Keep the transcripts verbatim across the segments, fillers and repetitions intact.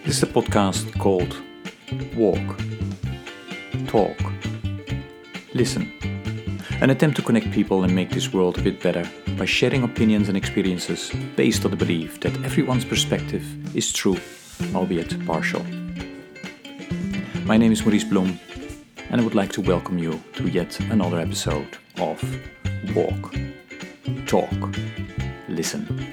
This is a podcast called Walk, Talk, Listen. An attempt to connect people and make this world a bit better by sharing opinions and experiences based on the belief that everyone's perspective is true, albeit partial. My name is Maurice Blom, and I would like to welcome you to yet another episode of Walk, Talk, Listen.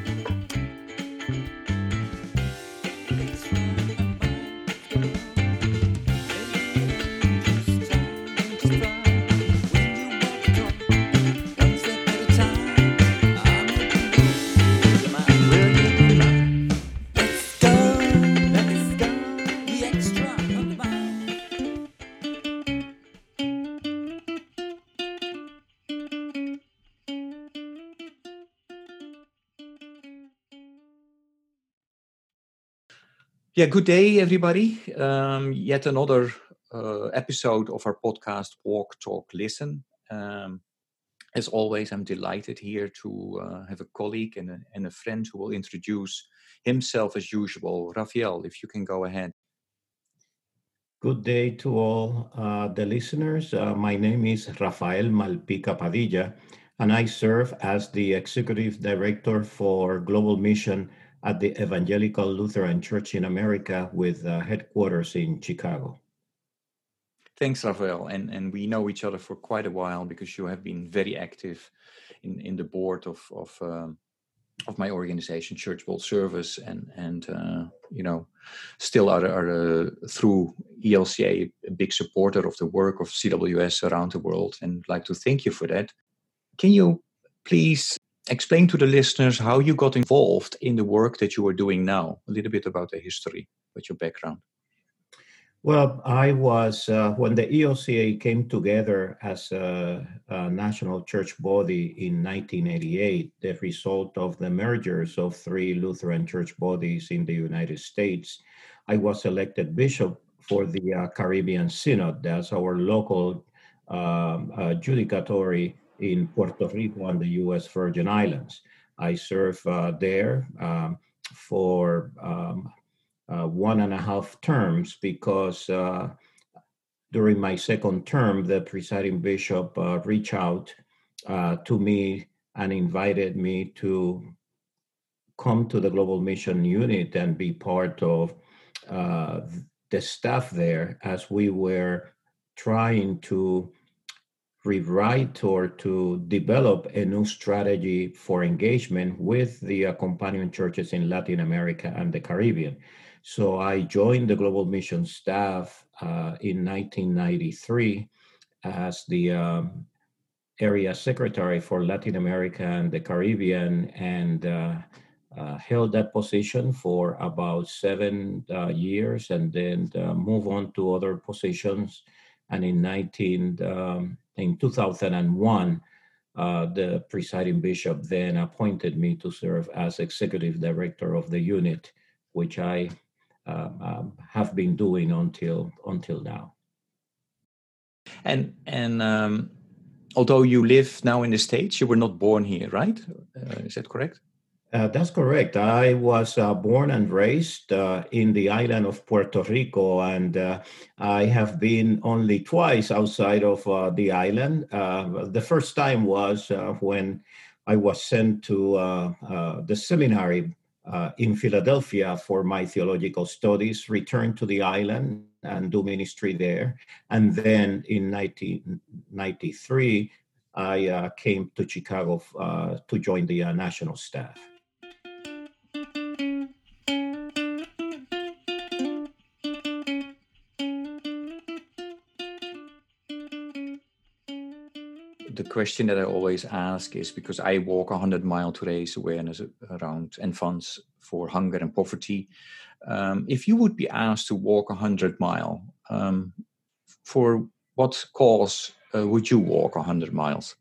Yeah, good day, everybody. Um, yet another uh, episode of our podcast, Walk, Talk, Listen. Um, as always, I'm delighted here to uh, have a colleague and a, and a friend who will introduce himself as usual. Rafael, if you can go ahead. Good day to all uh, the listeners. Uh, my name is Rafael Malpica Padilla, and I serve as the Executive Director for Global Mission at the Evangelical Lutheran Church in America with uh, headquarters in Chicago. Thanks, Rafael. And, and we know each other for quite a while because you have been very active in, in the board of, of um, of my organization, Church World Service, and and uh, you know, still are, are uh, through E L C A a big supporter of the work of C W S around the world, and I'd like to thank you for that. Can you please explain to the listeners how you got involved in the work that you are doing now? A little bit about the history, about your background. Well, I was, uh, when the E L C A came together as a, a national church body in nineteen eighty-eight, the result of the mergers of three Lutheran church bodies in the United States, I was elected bishop for the uh, Caribbean Synod. That's our local um, uh, judicatory in Puerto Rico and the U S Virgin Islands. I serve uh, there um, for um, uh, one and a half terms because uh, during my second term, the presiding bishop uh, reached out uh, to me and invited me to come to the Global Mission Unit and be part of uh, the staff there as we were trying to rewrite or to develop a new strategy for engagement with the accompanying churches in Latin America and the Caribbean. So I joined the Global Mission staff uh, in nineteen ninety-three as the um, area secretary for Latin America and the Caribbean, and uh, uh, held that position for about seven uh, years, and then uh, move on to other positions. And in nineteen um, in two thousand one, uh, the presiding bishop then appointed me to serve as executive director of the unit, which I uh, um, have been doing until until now. And and um, although you live now in the States, you were not born here, right? Uh, is that correct? Uh, that's correct. I was uh, born and raised uh, in the island of Puerto Rico, and uh, I have been only twice outside of uh, the island. Uh, the first time was uh, when I was sent to uh, uh, the seminary uh, in Philadelphia for my theological studies, returned to the island and do ministry there. And then in nineteen ninety-three, I uh, came to Chicago uh, to join the uh, national staff. The question that I always ask is because I walk one hundred mile to raise awareness around and funds for hunger and poverty. Um, if you would be asked to walk one hundred mile, um, for what cause uh, would you walk one hundred miles?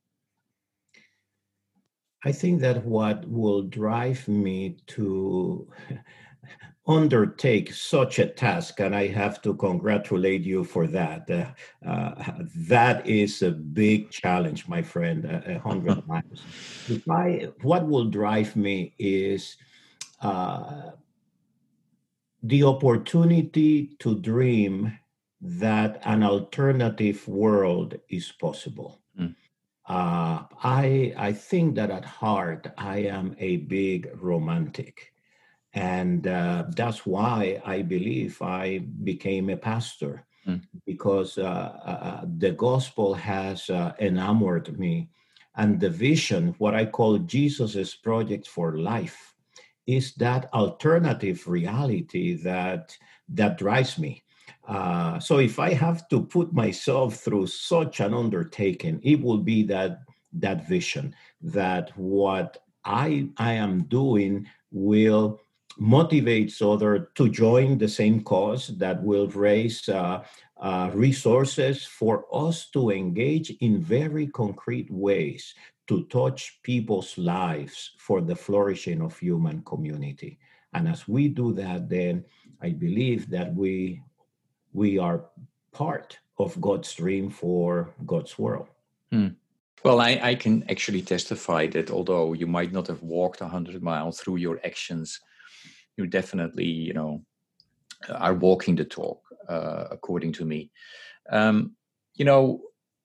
I think that what will drive me to undertake such a task, and I have to congratulate you for that. Uh, uh, that is a big challenge, my friend, a hundred miles. If I, what will drive me is uh, the opportunity to dream that an alternative world is possible. Mm. Uh, I I think that at heart I am a big romantic, and uh, that's why I believe I became a pastor, Mm. because uh, uh, the gospel has uh, enamored me, and the vision, what I call Jesus's project for life, is that alternative reality that that drives me. Uh, so if I have to put myself through such an undertaking, it will be that that vision, that what I I am doing will motivates others to join the same cause, that will raise uh, uh, resources for us to engage in very concrete ways to touch people's lives for the flourishing of human community. And as we do that, then I believe that we we are part of God's dream for God's world. Mm. Well, I, I can actually testify that although you might not have walked one hundred miles through your actions, you definitely, you know, are walking the talk, uh, according to me. Um, you know,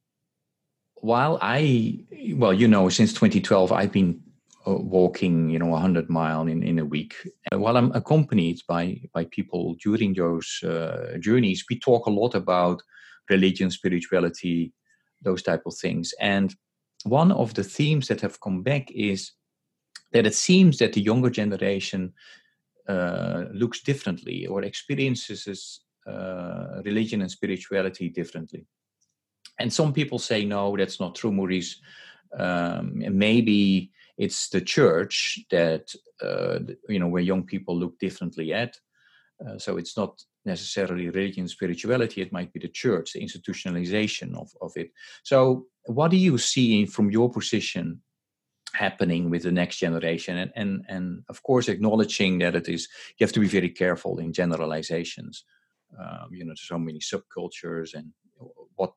while I, well, you know, since twenty twelve, I've been uh, walking, you know, one hundred mile in, in a week. And while I'm accompanied by, by people during those uh, journeys, we talk a lot about religion, spirituality, those type of things. And one of the themes that have come back is that it seems that the younger generation uh, looks differently or experiences uh, religion and spirituality differently. And some people say, no, that's not true, Maurice. Um, and maybe it's the church that, uh, you know, where young people look differently at. Uh, so it's not necessarily religion, spirituality. It might be the church, the institutionalization of, of it. So what do you see from your position happening with the next generation? And, and, and of course, acknowledging that it is, you have to be very careful in generalizations. Um, you know, there's so many subcultures and what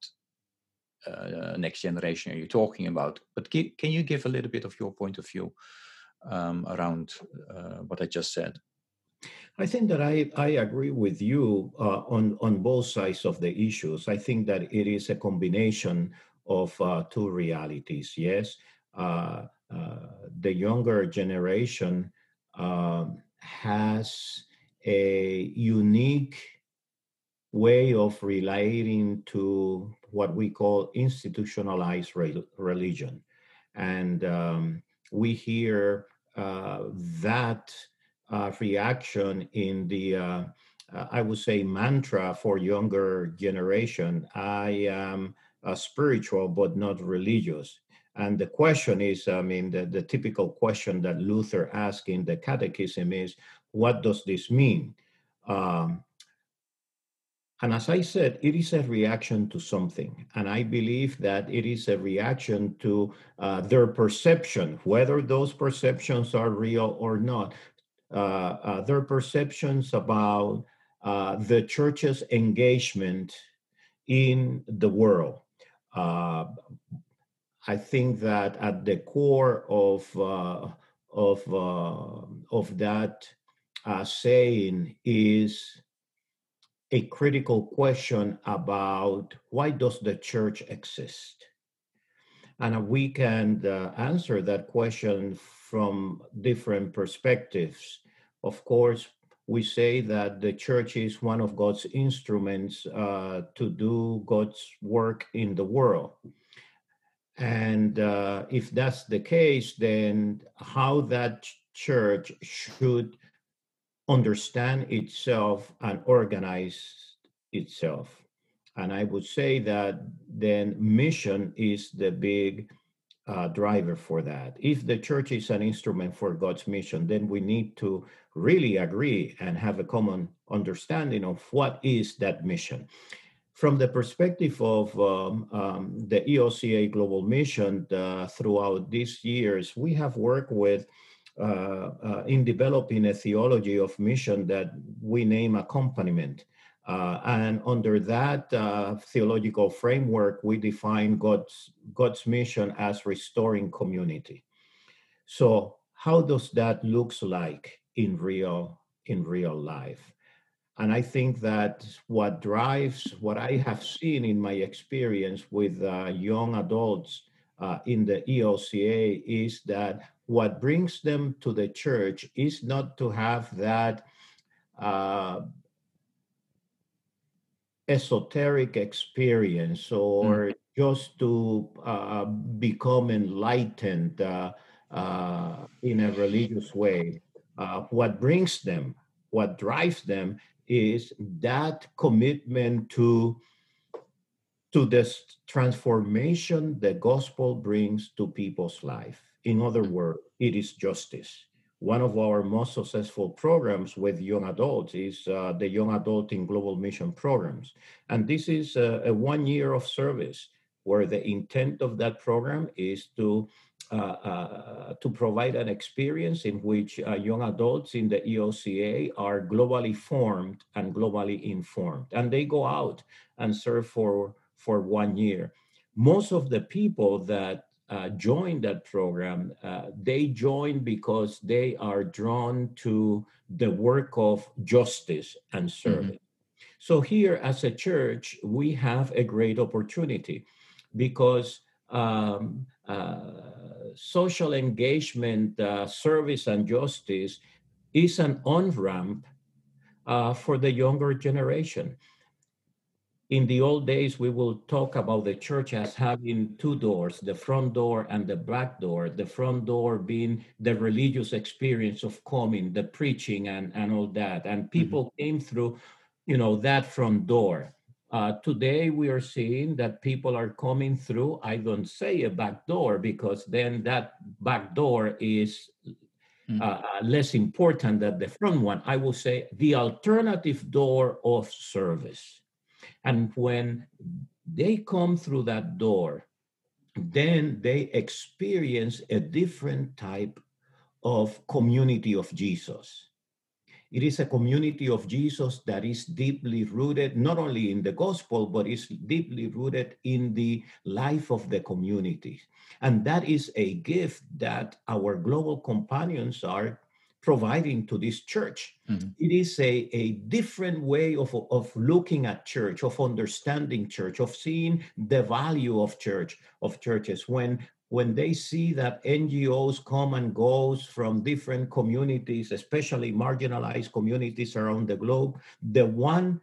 uh, next generation are you talking about? But gi- can you give a little bit of your point of view um, around uh, what I just said? I think that I, I agree with you uh, on, on both sides of the issues. I think that it is a combination of uh, two realities. Yes, uh, uh, the younger generation um has a unique way of relating to what we call institutionalized re- religion. And um, we hear uh, that uh, reaction in the, uh, uh, I would say, mantra for younger generation. I am uh, spiritual, but not religious. And the question is, I mean, the, the typical question that Luther asked in the Catechism is, what does this mean? Um, and as I said, it is a reaction to something. And I believe that it is a reaction to uh, their perception, whether those perceptions are real or not, uh, uh, their perceptions about uh, the church's engagement in the world. Uh, I think that at the core of uh, of uh, of that uh, saying is a critical question about why does the church exist? And we can uh, answer that question from different perspectives. Of course, we say that the church is one of God's instruments uh, to do God's work in the world. And uh, if that's the case, then how that church should understand itself and organize itself. And I would say that then mission is the big uh, driver for that. If the church is an instrument for God's mission, then we need to really agree and have a common understanding of what is that mission. From the perspective of um, um, the E O C A Global Mission, uh, throughout these years, we have worked with uh, uh, in developing a theology of mission that we name accompaniment. Uh, and under that uh, theological framework, we define God's, God's mission as restoring community. So how does that looks like in real, in real life? and I think that what drives what I have seen in my experience with uh, young adults uh, in the E O C A is that what brings them to the church is not to have that uh, esoteric experience Mm. or just to uh, become enlightened uh, uh, in a religious way. Uh, what brings them, what drives them is that commitment to to this transformation the gospel brings to people's life. In other words, it is justice. One of our most successful programs with young adults is uh, the Young Adult in Global Mission programs. And this is a, a one year of service where the intent of that program is to uh, uh, to provide an experience in which uh, young adults in the E O C A are globally formed and globally informed. And they go out and serve for for one year. Most of the people that uh, join that program, uh, they join because they are drawn to the work of justice and Mm-hmm. service. So here as a church, we have a great opportunity because um, uh, social engagement, uh, service, and justice is an on-ramp uh, for the younger generation. In the old days, we will talk about the church as having two doors, the front door and the back door. The front door being the religious experience of coming, the preaching and, and all that. And Mm-hmm. people came through, you know, that front door. Uh, today, we are seeing that people are coming through, I don't say a back door, because then that back door is Mm-hmm. uh, less important than the front one. I will say the alternative door of service. And when they come through that door, then they experience a different type of community of Jesus. It is a community of Jesus that is deeply rooted, not only in the gospel, but is deeply rooted in the life of the community. And that is a gift that our global companions are providing to this church. Mm-hmm. It is a, a different way of, of looking at church, of understanding church, of seeing the value of church, of churches. When when they see that N G Os come and goes from different communities, especially marginalized communities around the globe, the one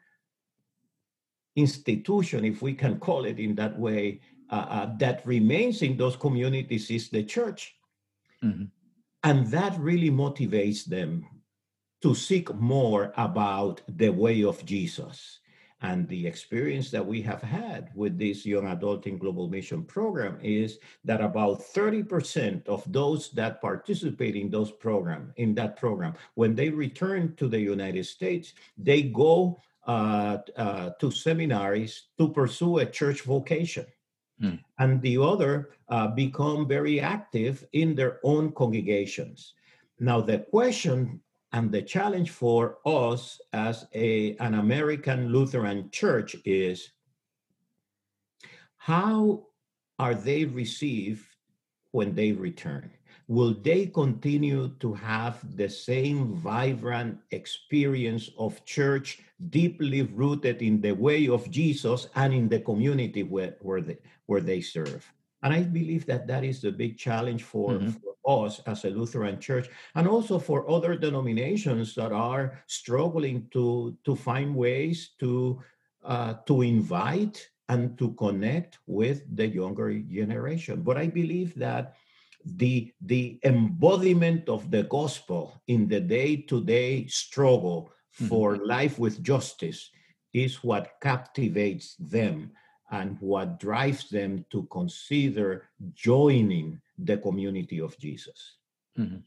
institution, if we can call it in that way, uh, uh, that remains in those communities is the church. Mm-hmm. And that really motivates them to seek more about the way of Jesus. And the experience that we have had with this Young Adult in Global Mission program is that about thirty percent of those that participate in those program, in that program, when they return to the United States, they go uh, uh, to seminaries to pursue a church vocation. Mm. And the other uh, become very active in their own congregations. Now, the question and the challenge for us as a, an American Lutheran church is how are they received when they return? Will they continue to have the same vibrant experience of church deeply rooted in the way of Jesus and in the community where, where, they, where they serve? And I believe that that is the big challenge for, Mm-hmm. for us as a Lutheran church, and also for other denominations that are struggling to, to find ways to, uh, to invite and to connect with the younger generation. But I believe that the, the embodiment of the gospel in the day-to-day struggle Mm-hmm. for life with justice is what captivates them and what drives them to consider joining the community of Jesus. Mm-hmm.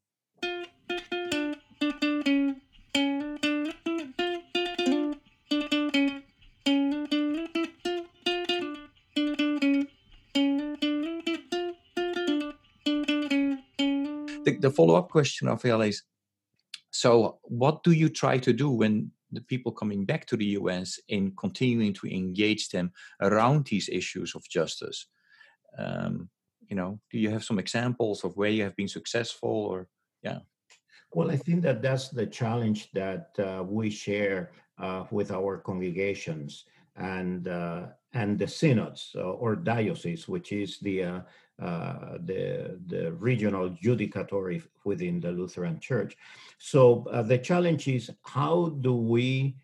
The, the follow-up question, Rafael, is, so what do you try to do when the people coming back to the U S in continuing to engage them around these issues of justice? Um, you know, do you have some examples of where you have been successful, or yeah? Well, I think that that's the challenge that uh, we share uh, with our congregations and uh, and the synods uh, or diocese, which is the uh, uh, the the regional judicatory within the Lutheran Church. So uh, the challenge is, how do we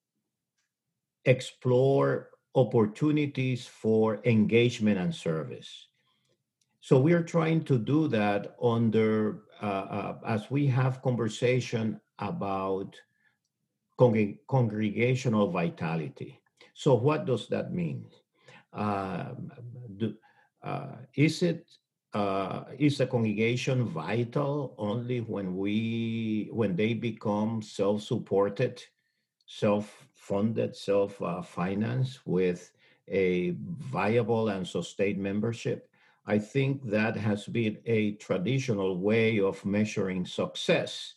explore opportunities for engagement and service? So we are trying to do that under uh, uh, as we have conversation about con- congregational vitality. So what does that mean? Um, do, uh, is it uh, is a congregation vital only when we when they become self-supported, self-funded, self-financed with a viable and sustained membership? I think that has been a traditional way of measuring success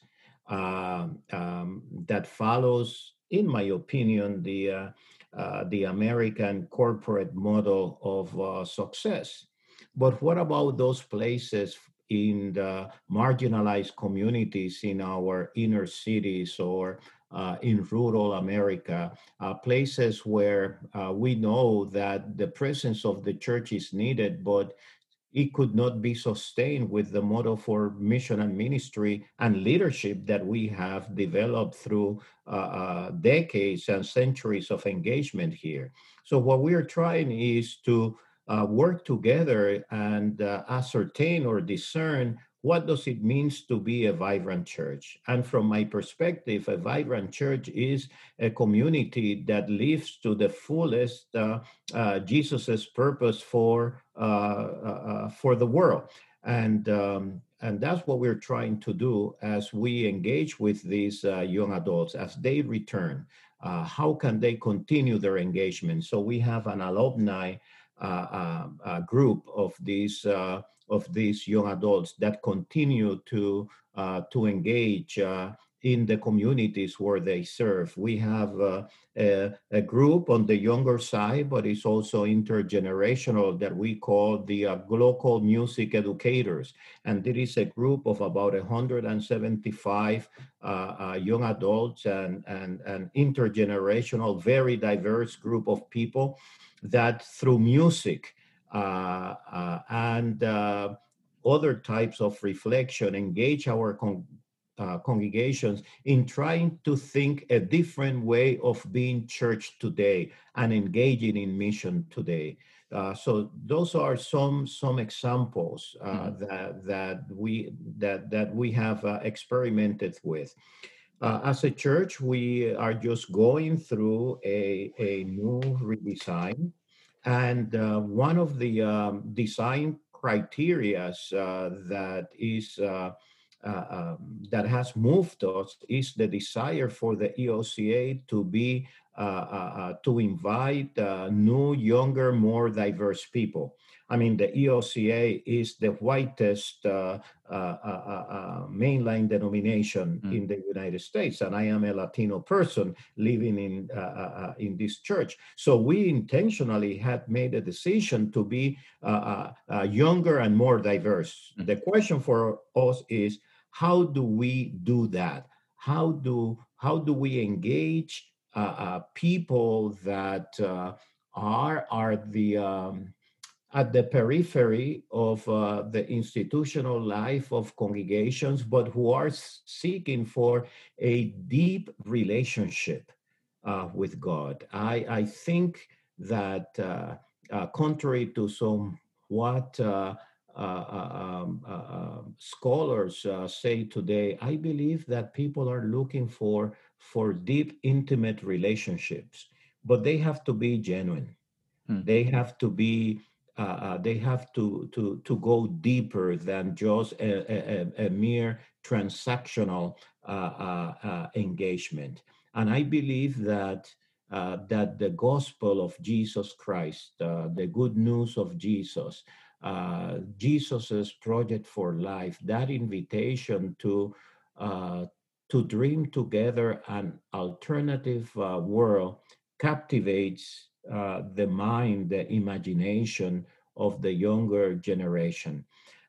um, um, that follows, in my opinion, the uh, uh, the American corporate model of uh, success. But what about those places in the marginalized communities in our inner cities or uh, in rural America, uh, places where uh, we know that the presence of the church is needed, but it could not be sustained with the model for mission and ministry and leadership that we have developed through uh, uh, decades and centuries of engagement here. So, what we are trying is to uh, work together and uh, ascertain or discern what does it means to be a vibrant church. And from my perspective, a vibrant church is a community that lives to the fullest uh, uh, Jesus's purpose for uh, uh, uh, for the world, and um, and that's what we're trying to do as we engage with these uh, young adults as they return. Uh, how can they continue their engagement? So we have an alumni uh, uh, uh, group of these uh, of these young adults that continue to uh, to engage uh, in the communities where they serve. We have uh, a, a group on the younger side, but it's also intergenerational that we call the uh, local music educators. And it is a group of about one hundred seventy-five uh, uh, young adults and, and, and intergenerational, very diverse group of people that through music uh, uh, and uh, other types of reflection engage our con- uh, congregations in trying to think a different way of being church today and engaging in mission today. Uh, so those are some some examples uh, Mhm. that that we that that we have uh, experimented with. Uh, as a church, we are just going through a, a new redesign. And uh, one of the um, design criterias uh, that is uh, uh, um, that has moved us is the desire for the E O C A to be uh, uh, uh, to invite uh, new, younger, more diverse people. I mean, the E O C A is the whitest uh, uh, uh, uh, uh, mainline denomination Mm. in the United States, and I am a Latino person living in uh, uh, uh, in this church. So we intentionally had made a decision to be uh, uh, uh, younger and more diverse. Mm. The question for us is, how do we do that? How do how do we engage uh, uh, people that uh, are are the um, at the periphery of uh, the institutional life of congregations, but who are seeking for a deep relationship uh, with God. I, I think that uh, uh, contrary to some what uh, uh, uh, um, uh, um, scholars uh, say today, I believe that people are looking for for deep, intimate relationships, but they have to be genuine. Mm. They have to be uh, uh, they have to to to go deeper than just a, a, a mere transactional uh, uh, uh, engagement. And I believe that uh, that the gospel of Jesus Christ, uh, the good news of Jesus, uh, Jesus's project for life, that invitation to uh, to dream together an alternative uh, world captivates uh, the mind, the imagination of the younger generation.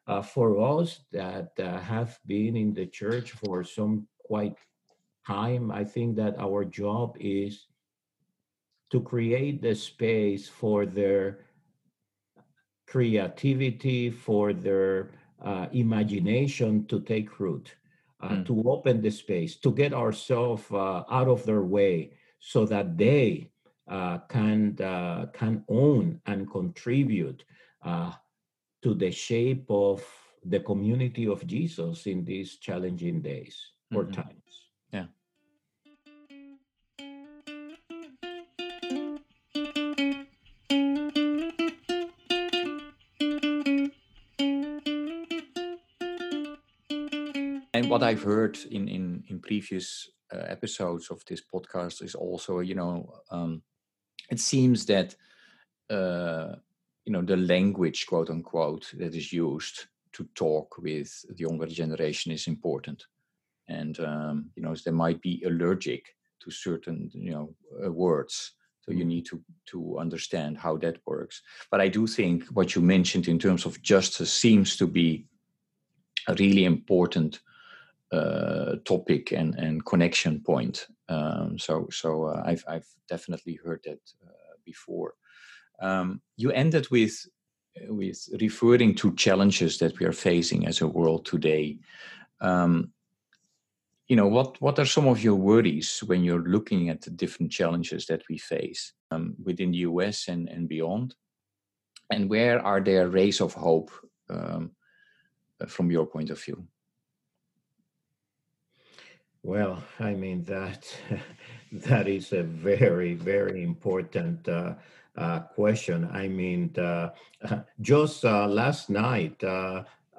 uh, for us that uh, have been in the church for some quite time, I think that our job is to create the space for their creativity, for their uh, imagination to take root, uh, Mm. to open the space, to get ourselves uh, out of their way so that they uh, can, uh, can own and contribute uh, to the shape of the community of Jesus in these challenging days or Hmm. times. Yeah. And what I've heard in in in previous uh, episodes of this podcast is also, you know, um, it seems that uh, you know the language, quote unquote, that is used to talk with the younger generation is important. And um, you know, they might be allergic to certain, you know, uh, words. So you Mm. need to to understand how that works. But I do think what you mentioned in terms of justice seems to be a really important uh, topic and, and connection point. Um, so so uh, I've I've definitely heard that uh, before. Um, you ended with with referring to challenges that we are facing as a world today. Um, you know, what what are some of your worries when you're looking at the different challenges that we face um, within the U S and, and beyond? And where are there rays of hope um, from your point of view? Well, I mean that that is a very, very important uh, uh, question. I mean, uh, just uh, last night, uh, uh,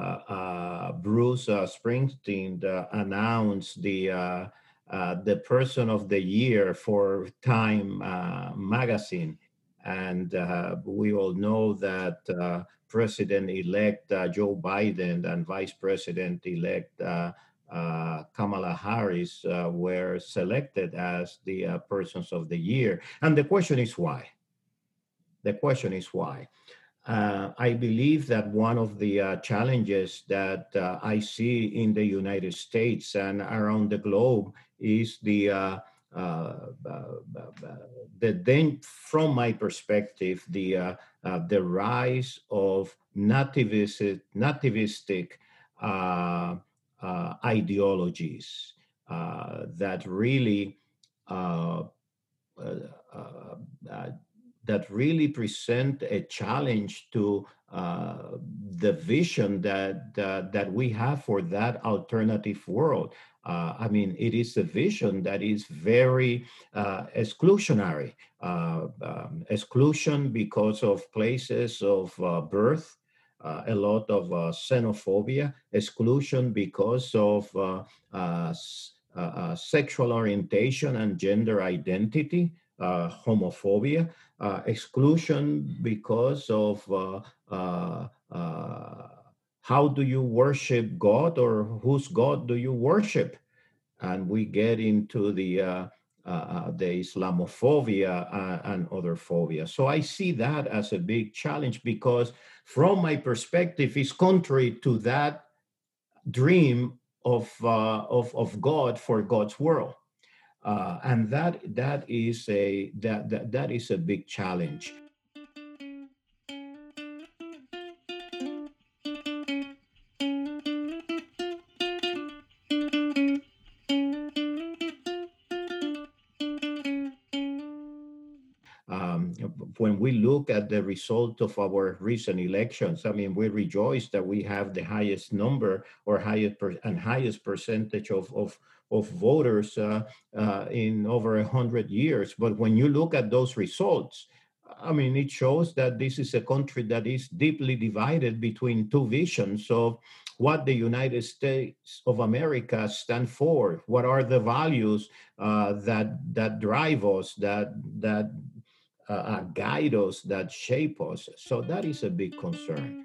uh, Bruce uh, Springsteen uh, announced the uh, uh, the Person of the Year for Time uh, magazine, and uh, we all know that uh, President-elect uh, Joe Biden and Vice President-elect Uh, uh, Kamala Harris uh, were selected as the uh, persons of the year. And the question is why? The question is why? Uh, I believe that one of the uh, challenges that uh, I see in the United States and around the globe is the uh, uh, uh, uh, the then, from my perspective, the uh, uh, the rise of nativistic, nativistic uh, uh, ideologies uh, that really uh, uh, uh, uh, that really present a challenge to uh, the vision that, that that we have for that alternative world. Uh, I mean, it is a vision that is very uh, exclusionary. Uh, um, exclusion because of places of uh, birth, uh, a lot of uh, xenophobia, exclusion because of uh, uh, uh, uh, sexual orientation and gender identity, uh, homophobia, uh, exclusion because of uh, uh, uh, how do you worship God or whose God do you worship? And we get into the uh, uh, uh, the Islamophobia uh, and other phobia. So I see that as a big challenge because, from my perspective, it's contrary to that dream of uh, of of God for God's world, uh, and that that is a that, that that is a big challenge. Um, when we look at the result of our recent elections, I mean, we rejoice that we have the highest number or highest per, and highest percentage of of, of voters uh, uh, in over a hundred years. But when you look at those results, I mean, it shows that this is a country that is deeply divided between two visions of what the United States of America stand for. What are the values uh, that that drive us, that that uh, uh, guide us, that shape us. So that is a big concern.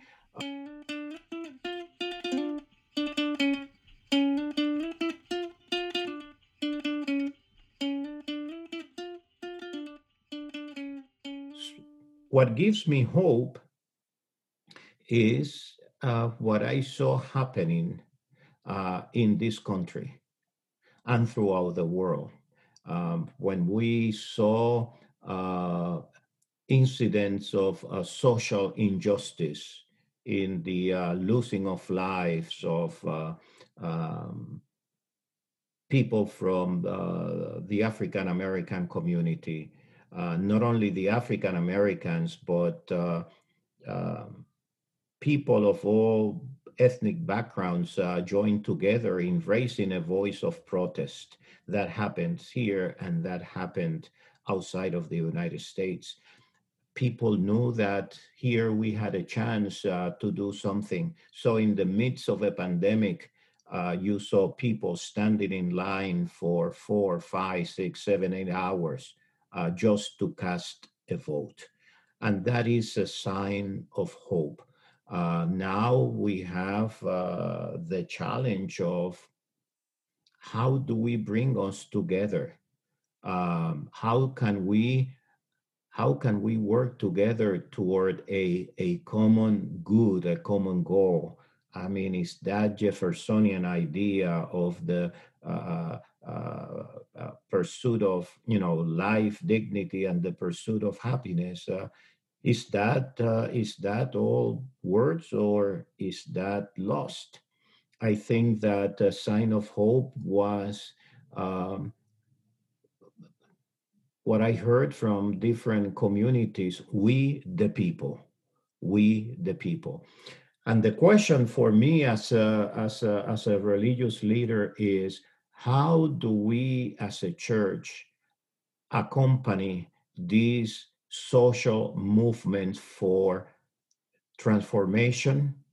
What gives me hope is uh, what I saw happening uh, in this country and throughout the world. Um, when we saw uh, incidents of uh, social injustice in the uh, losing of lives of uh, um, people from uh, the African American community, uh, not only the African Americans, but uh, um, people of all ethnic backgrounds uh, joined together in raising a voice of protest that happens here and that happened outside of the United States. People knew that here we had a chance uh, to do something. So, in the midst of a pandemic, uh, you saw people standing in line for four, five, six, seven, eight hours uh, just to cast a vote. And that is a sign of hope. Uh, now we have uh, the challenge of how do we bring us together? Um, how can we how can we work together toward a, a common good, a common goal? I mean, is that Jeffersonian idea of the uh, uh, uh, pursuit of, you know, life, dignity, and the pursuit of happiness? Uh, is that uh, is that all words or is that lost? I think that a sign of hope was um, what I heard from different communities, we the people, we the people. And the question for me as a, as a, as a religious leader is how do we as a church accompany these social movements for transformation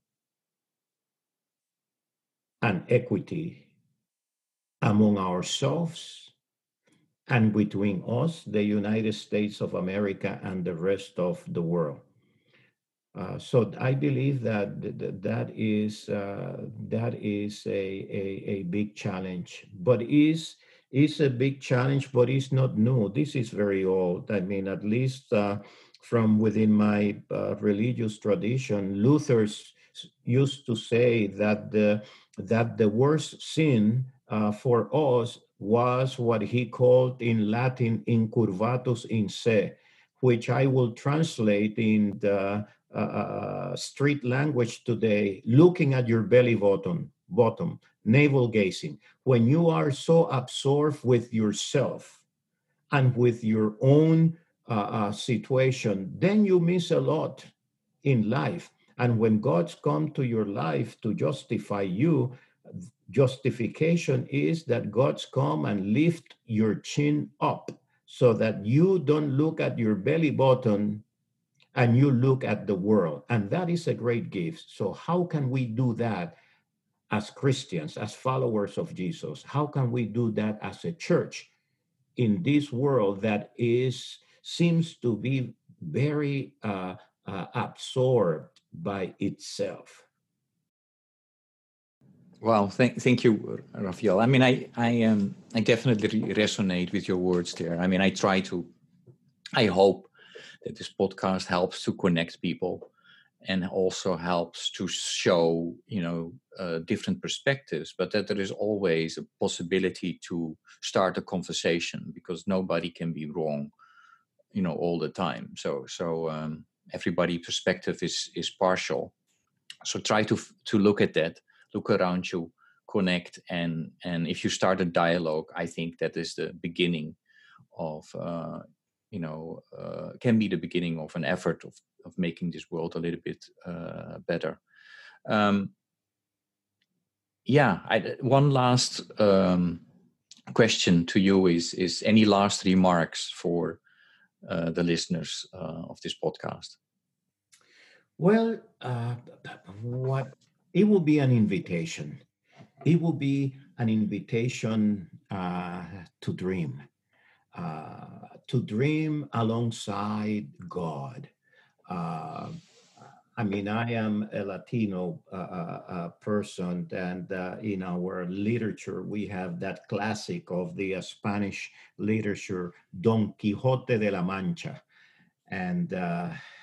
and equity among ourselves and between us, the United States of America, and the rest of the world? Uh, so I believe that th- th- that is uh, that is a, a a big challenge, but is is a big challenge, but it's not new. This is very old. I mean, at least uh, from within my uh, religious tradition, Luther s- used to say that the that the worst sin uh, for us was what he called in Latin incurvatus in se, which I will translate in the uh, uh, street language today, looking at your belly button, bottom, navel gazing, when you are so absorbed with yourself and with your own uh, uh, situation, then you miss a lot in life. And when God's come to your life to justify you, justification is that God's come and lift your chin up so that you don't look at your belly button and you look at the world. And that is a great gift. So, how can we do that as Christians, as followers of Jesus? How can we do that as a church in this world that is seems to be very uh, uh, absorbed by itself? Well, thank thank you, Rafael. I mean, I I um I definitely resonate with your words there. I mean, I try to. I hope that this podcast helps to connect people and also helps to show, you know, uh, different perspectives, but that there is always a possibility to start a conversation because nobody can be wrong, you know, all the time. So so um, everybody perspective is is partial. So try to to look at that, look around you, connect, and and if you start a dialogue, I think that is the beginning of uh, you know uh, can be the beginning of an effort of of making this world a little bit uh, better. Um, yeah, I, one last um, question to you is is any last remarks for uh, the listeners uh, of this podcast? Well, uh, what it will be an invitation. It will be an invitation uh, to dream, uh, to dream alongside God. Uh, I mean, I am a Latino uh, uh, uh, person, and uh, in our literature, we have that classic of the uh, Spanish literature, Don Quixote de la Mancha. And uh,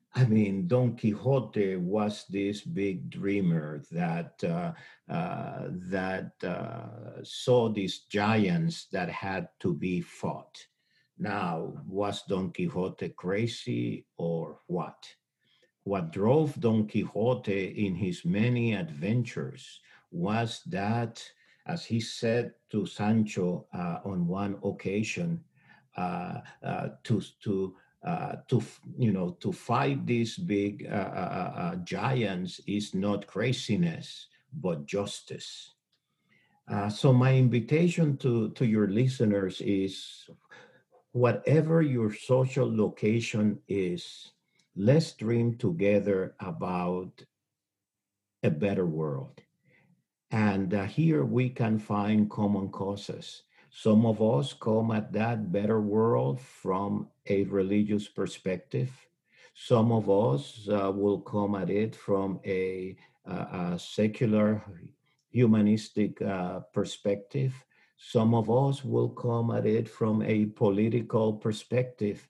I mean, Don Quixote was this big dreamer that uh, uh, that uh, saw these giants that had to be fought. Now, was Don Quixote crazy or what? What drove Don Quixote in his many adventures was that, as he said to Sancho uh, on one occasion, uh, uh, to to uh, to you know to fight these big uh, uh, uh, giants is not craziness but justice. Uh, so my invitation to to your listeners is, whatever your social location is, let's dream together about a better world. And uh, here we can find common causes. Some of us come at that better world from a religious perspective. Some of us uh, will come at it from a, uh, a secular, humanistic uh, perspective. Some of us will come at it from a political perspective.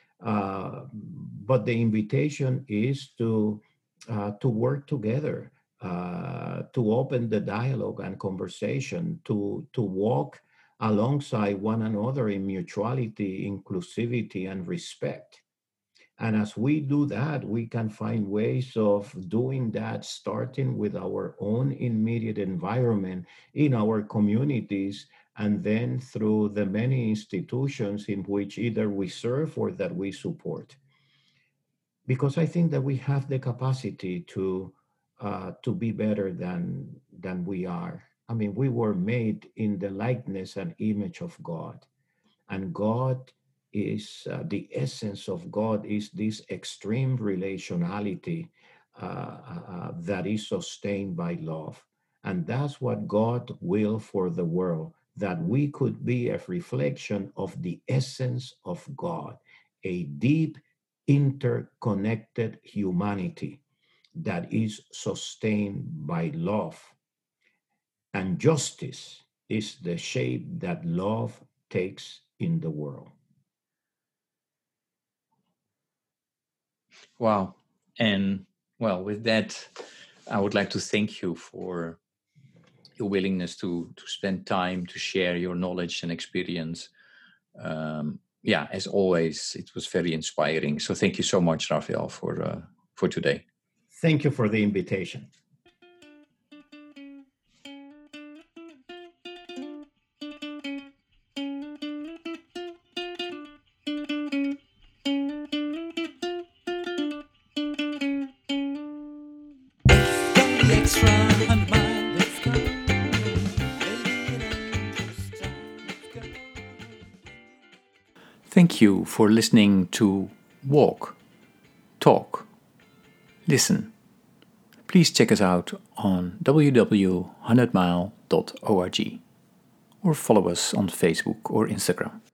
Uh, but the invitation is to uh, to work together, uh, to open the dialogue and conversation, to to walk alongside one another in mutuality, inclusivity, and respect. And as we do that, we can find ways of doing that, starting with our own immediate environment in our communities, and then through the many institutions in which either we serve or that we support. Because I think that we have the capacity to uh, to be better than than we are. I mean, we were made in the likeness and image of God, and God is uh, the essence of God is this extreme relationality uh, uh, uh, that is sustained by love. And that's what God will for the world, that we could be a reflection of the essence of God, a deep, interconnected humanity that is sustained by love. And justice is the shape that love takes in the world. Wow. And well, with that, I would like to thank you for your willingness to to spend time to share your knowledge and experience. Um, yeah, as always, it was very inspiring. So thank you so much, Raphael, for uh, for today. Thank you for the invitation. Thank you for listening to Walk, Talk, Listen. Please check us out on w w w dot one hundred mile dot org or follow us on Facebook or Instagram.